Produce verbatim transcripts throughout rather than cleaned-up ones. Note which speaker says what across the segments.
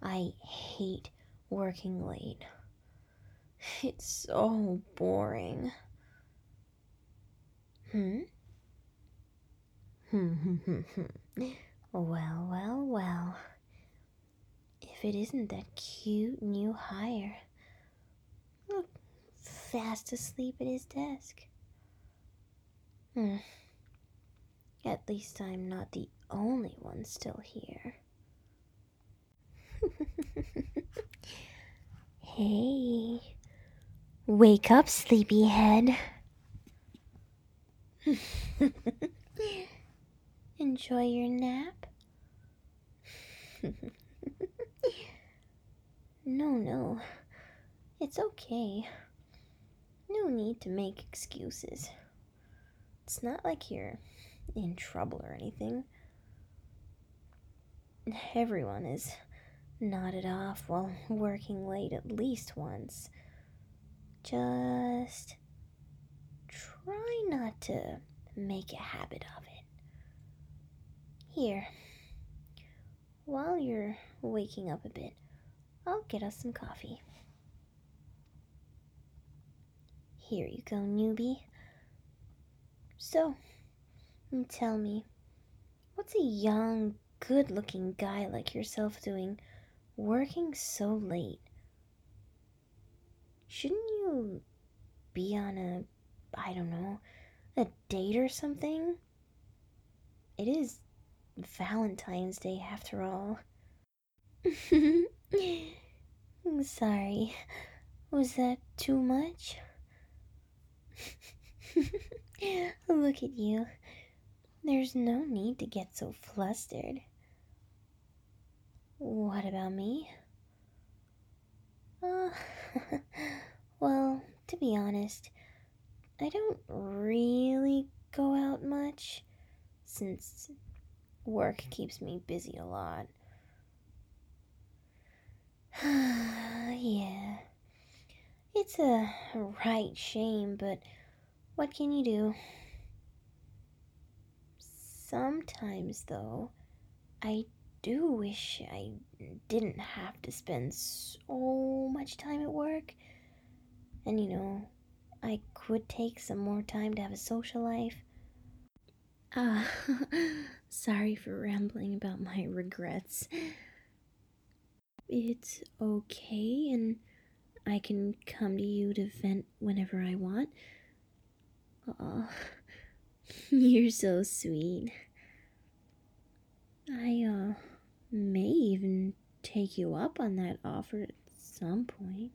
Speaker 1: I hate working late. It's so boring. Hmm? Hmm, hmm, hmm, hmm. Well, well, well. If it isn't that cute new hire. Look, fast asleep at his desk. Hmm. At least I'm not the only one still here. Hey. Wake up, sleepyhead. Enjoy your nap? No, no. It's okay. No need to make excuses. It's not like you're in trouble or anything. Everyone is nodded off while working late at least once. Just try not to make a habit of it. Here, while you're waking up a bit, I'll get us some coffee. Here you go, newbie. So, tell me, what's a young, good looking guy like yourself doing working so late? Shouldn't you be on a, I don't know, a date or something? It is Valentine's Day after all. Sorry, was that too much? Look at you. There's no need to get so flustered. What about me? Uh, well, to be honest, I don't really go out much since work keeps me busy a lot. Yeah, it's a right shame, but what can you do? Sometimes, though, I do wish I didn't have to spend so much time at work. And you know, I could take some more time to have a social life. Ah, sorry for rambling about my regrets. It's okay, and I can come to you to vent whenever I want. Aw, you're so sweet. I, uh, may even take you up on that offer at some point.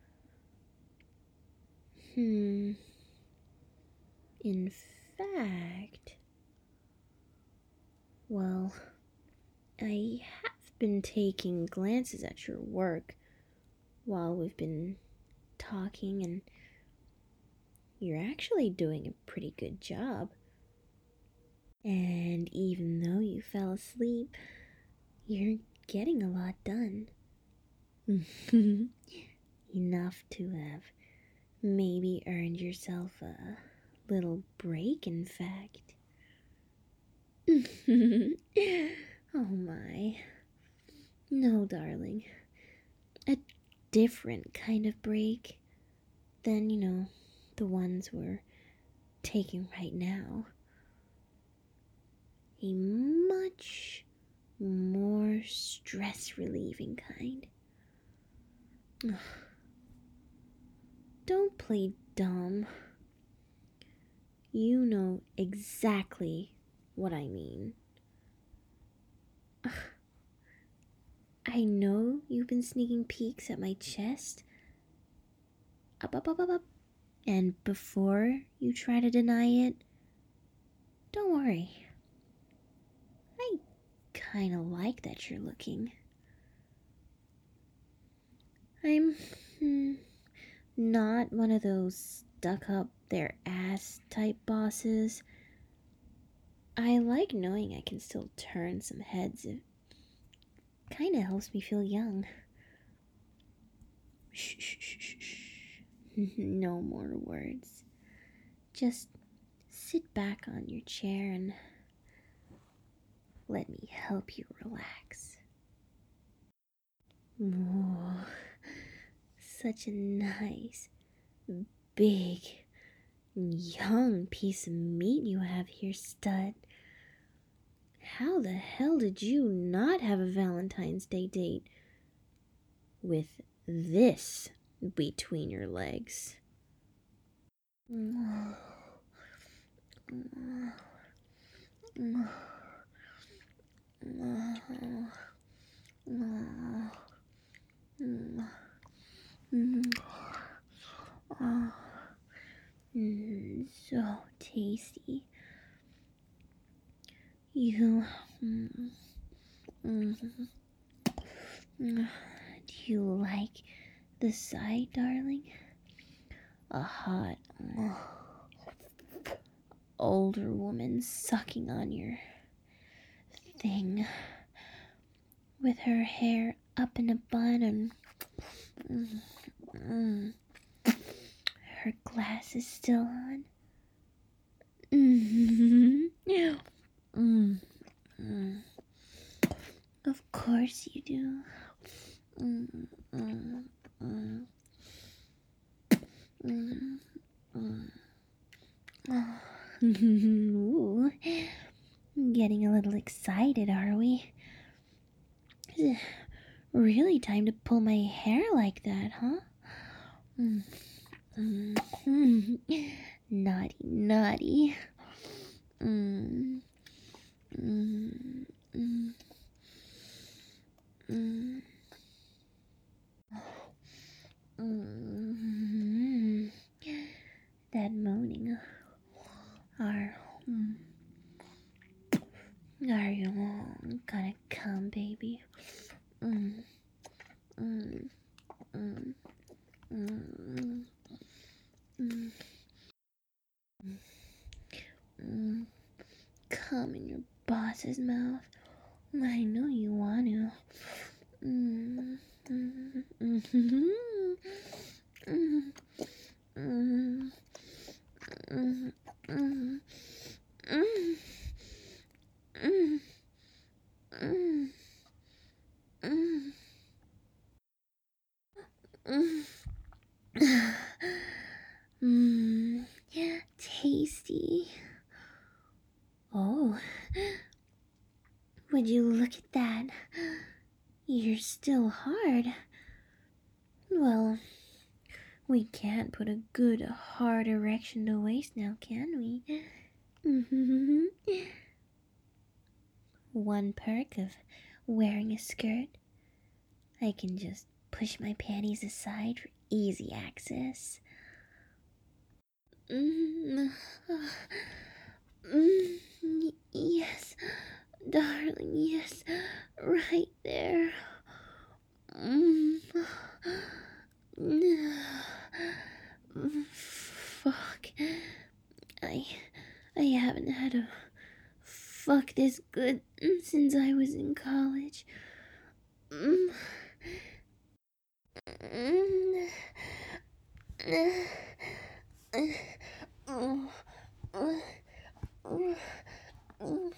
Speaker 1: Hmm. In fact, well, I have been taking glances at your work while we've been talking, and you're actually doing a pretty good job. And even though you fell asleep, you're getting a lot done. Enough to have maybe earned yourself a little break, in fact. Oh my. No, darling. A different kind of break than, you know, the ones we're taking right now. A much more stress relieving kind. Don't play dumb. You know exactly what I mean. I know you've been sneaking peeks at my chest. Up, up, up, up, up. And before you try to deny it, don't worry. I kinda like that you're looking. I'm hmm, not one of those stuck up their ass type bosses. I like knowing I can still turn some heads. It kinda helps me feel young. Shh, shh, shh, shh, shh. No more words. Just sit back on your chair and let me help you relax. Oh, such a nice, big, young piece of meat you have here, stud. How the hell did you not have a Valentine's Day date with this between your legs? Mm, so tasty. You. Mm, mm, mm. Do you like the sight, darling? A hot, mm, older woman sucking on your thing with her hair up in a bun and mm, mm, her glasses still on. Mm, mm, mm. Of course you do. Mm, mm, mm, mm, mm. Oh. Ooh. Getting a little excited, are we? Is it really time to pull my hair like that, huh? Mm, mm, mm. Naughty, naughty. Mm, mm, mm, mm. Mm. That moaning. Are, mm, are you gonna come, baby? Mm, mm, mm, mm, mm, mm. Come in your boss's mouth. I know you want to. Mm, mm, mm, mm, mm, mm, mm, mm, mm, mm, mm, mm, mm. Mmm, tasty. Oh, would you look at that? You're still hard. Well, we can't put a good hard erection to waste now, can we? Mm-hmm. One perk of wearing a skirt, I can just push my panties aside for easy access. Mm, mm, yes, darling, yes, right there. Mm, fuck. I, I haven't had a fuck this good since I was in college. Mm, mm, mm, mm, mm.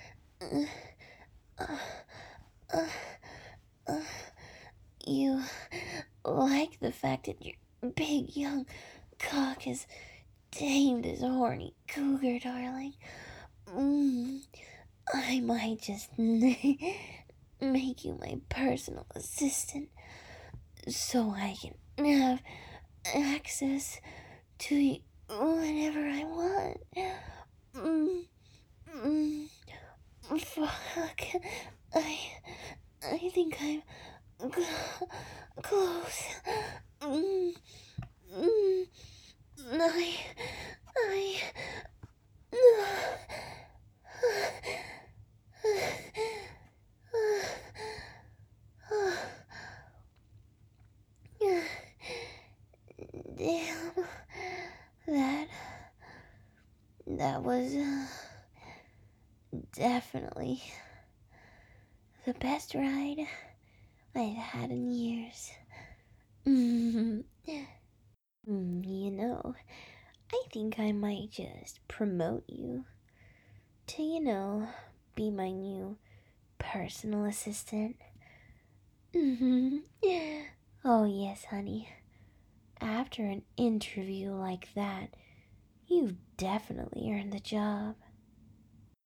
Speaker 1: You like the fact that your big young cock is tamed as a horny cougar, darling. Mm, I might just make you my personal assistant so I can have access to you whenever I want. Mm, mm, fuck. I, I think I'm g- close. Mm, mm, I, I, damn, that, that was uh, definitely the best ride I've had in years. Mm, you know, I think I might just promote you to, you know, be my new personal assistant. Mhm. Oh, yes, honey. After an interview like that, you've definitely earned the job.